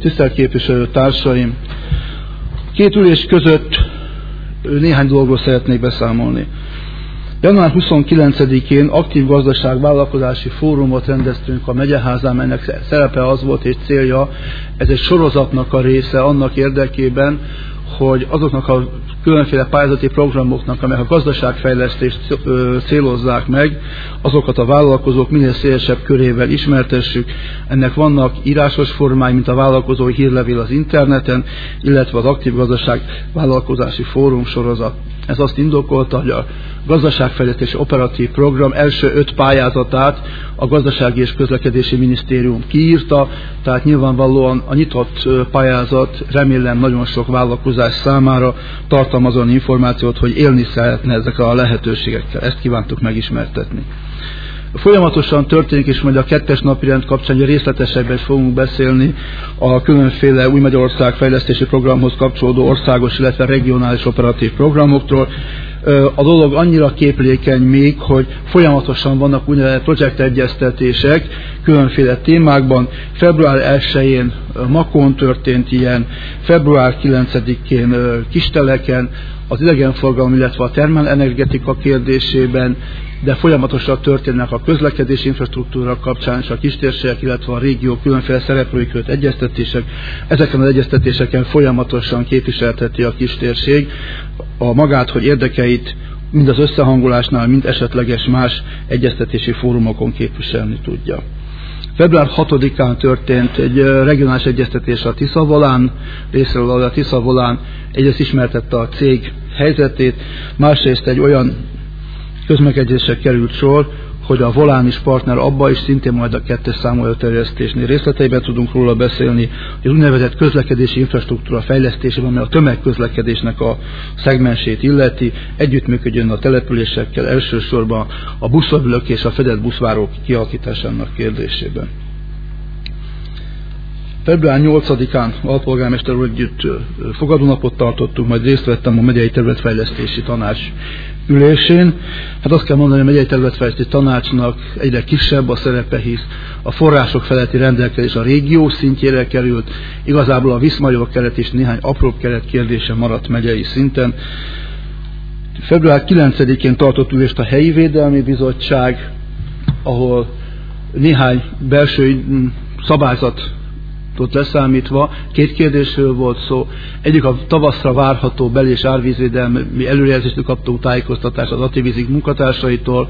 Tisztelt képviselő társaim! Két ülés között néhány dolgról szeretnék beszámolni. Január 29-én aktív gazdaságvállalkozási fórumot rendeztünk a Megyeházán, ennek szerepe az volt és célja, ez egy sorozatnak a része annak érdekében, hogy azoknak a különféle pályázati programoknak, amelyek a gazdaságfejlesztést célozzák meg, azokat a vállalkozók minél szélesebb körével ismertessük. Ennek vannak írásos formái, mint a vállalkozói hírlevél az interneten, illetve az aktív gazdaságvállalkozási fórum sorozat. Ez azt indokolta, hogy a gazdaságfejlesztési operatív program első 5 pályázatát a Gazdasági és Közlekedési Minisztérium kiírta, tehát nyilvánvalóan a nyitott pályázat remélem nagyon sok vállalkozás számára tartalmaz olyan információt, hogy élni szeretne ezekkel a lehetőségekkel. Ezt kívántuk megismertetni. Folyamatosan történik, és majd a 2-es napirend kapcsán részletesebben fogunk beszélni a különféle Új Magyarország fejlesztési programhoz kapcsolódó országos, illetve regionális operatív programoktól. A dolog annyira képlékeny még, hogy folyamatosan vannak úgynevezett projektegyeztetések különféle témákban. Február 1-én Makón történt ilyen, február 9-én Kisteleken, az idegenforgalom, illetve a termelenergetika kérdésében, de folyamatosan történnek a közlekedési infrastruktúra kapcsán és a kistérségek, illetve a régió különféle szereplői között egyeztetések. Ezeken az egyeztetéseken folyamatosan képviselteti a kistérség a magát, hogy érdekeit mind az összehangolásnál, mind esetleges más egyeztetési fórumokon képviselni tudja. Február 6-án történt egy regionális egyeztetés a Tisza-Volán részéről, ahol a Tisza-Volán egyrészt ismertette a cég helyzetét, másrészt egy olyan közmegegyezésre került sor, hogy a Volán is partner abba, és szintén majd a 2-es számú előterjesztésnél részleteiben tudunk róla beszélni, hogy úgynevezett közlekedési infrastruktúra fejlesztésében, ami a tömegközlekedésnek a szegmensét illeti, együttműködjön a településekkel, elsősorban a buszövülök és a fedett buszvárók kialakításának kérdésében. Február 8-án alpolgármester úr együtt fogadónapot tartottunk, majd részt vettem a megyei területfejlesztési tanács ülésén. Hát azt kell mondani, hogy a megyei területfejlesztési tanácsnak egyre kisebb a szerepe, hisz a források feletti rendelkezés a régió szintjére került, igazából a viszmajor keret és néhány apróbb keret kérdése maradt megyei szinten. Február 9-én tartott ülést a helyi védelmi bizottság, ahol néhány belső szabályzat leszámítva 2 kérdésről volt szó. Egyik a tavaszra várható bel- és árvízvédelmi előrejelzést kaptunk tájékoztatást az Ativízik munkatársaitól.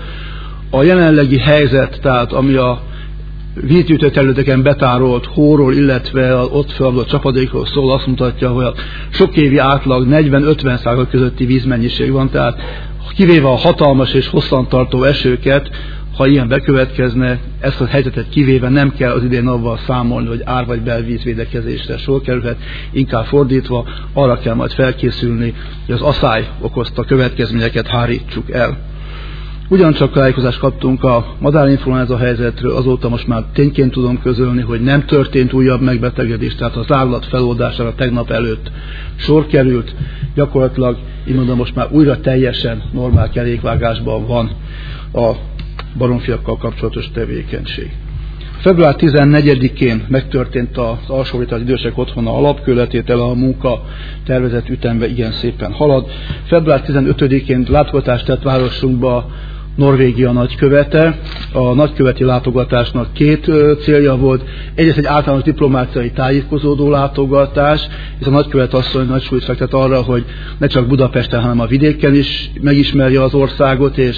A jelenlegi helyzet, tehát ami a vízgyűjtő területeken betárolt hóról, illetve ott feladott csapadékról szól, azt mutatja, hogy a sok évi átlag 40-50% közötti vízmennyiség van, tehát kivéve a hatalmas és hosszantartó esőket, ha ilyen bekövetkezne, ezt a helyzetet kivéve nem kell az idén avval számolni, hogy ár- vagy belvízvédekezésre sor kerülhet, inkább fordítva, arra kell majd felkészülni, hogy az aszály okozta következményeket hárítsuk el. Ugyancsak tájékozást kaptunk a madárinfluenza helyzetről, azóta most már tényként tudom közölni, hogy nem történt újabb megbetegedés, tehát az zárlat feloldására tegnap előtt sor került, gyakorlatilag, így mondom, most már újra teljesen normál kerékvágásban van a baromfiakkal kapcsolatos tevékenység. Február 14-én megtörtént az alsóhajtás idősek otthona alapkőletétele, a munka tervezett ütembe igen szépen halad. Február 15-én látogatást tett városunkba Norvégia nagykövete. A nagyköveti látogatásnak 2 célja volt. Egyrészt egy általános diplomáciai tájékozódó látogatás, és a nagykövet asszony nagy súlyt fektet arra, hogy ne csak Budapesten, hanem a vidéken is megismerje az országot, és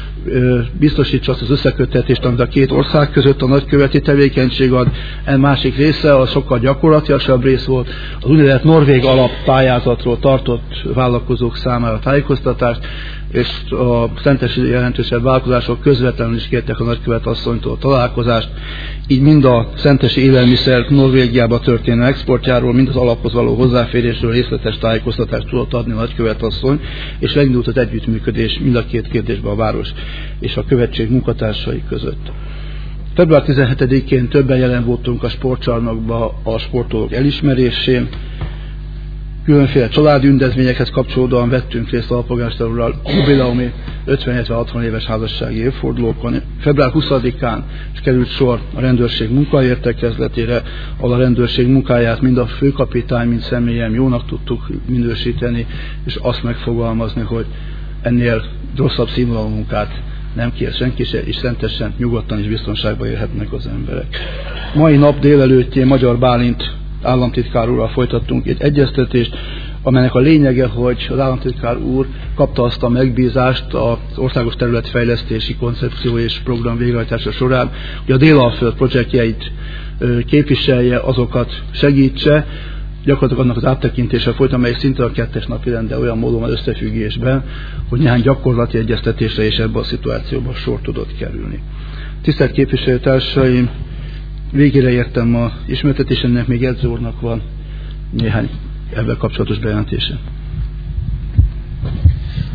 biztosítsa azt az összeköttetést, amit a 2 ország között a nagyköveti tevékenység ad. Másik része, a sokkal gyakorlatilasabb rész volt, az úgynevezett norvég alappályázatról tartott vállalkozók számára tájékoztatást, és a szentesi jelentősebb vállalkozások közvetlenül is kértek a nagykövet asszonytól találkozást. Így mind a szentesi élelmiszer Norvégiába történő exportjáról, mind az alaphoz való hozzáférésről részletes tájékoztatást tudott adni a nagykövet asszony, és megindult az együttműködés mind a 2 kérdésben a város és a követség munkatársai között. Február 17-én többen jelen voltunk a sportcsarnokban a sportolók elismerésén. Különféle családi ündezményekhez kapcsolódóan vettünk részt alpolgármester úrral jubileumi 50-60 éves házassági évfordulókon. Február 20-án is került sor a rendőrség munkaértekezletére, ahol a rendőrség munkáját mind a főkapitány, mind személyem jónak tudtuk minősíteni, és azt megfogalmazni, hogy ennél rosszabb színvonalú munkát nem kér senki se, és szentesen, nyugodtan és biztonságban élhetnek az emberek. Mai nap délelőttjén Magyar Bálint államtitkár úrral folytattunk egy egyeztetést, amelynek a lényege, hogy az államtitkár úr kapta azt a megbízást az országos területfejlesztési koncepció és program végrehajtása során, hogy a Délalföld projektjeit képviselje, azokat segítse, gyakorlatilag annak az áttekintése folyt, amely szinte a 2-es napirend, de olyan módon összefüggésben, hogy néhány gyakorlati egyeztetésre és ebben a szituációban sor tudott kerülni. Tisztelt képviselőtársaim, végére értem az ismertetésemnek, még Edző úrnak van néhány ebben kapcsolatos bejelentése.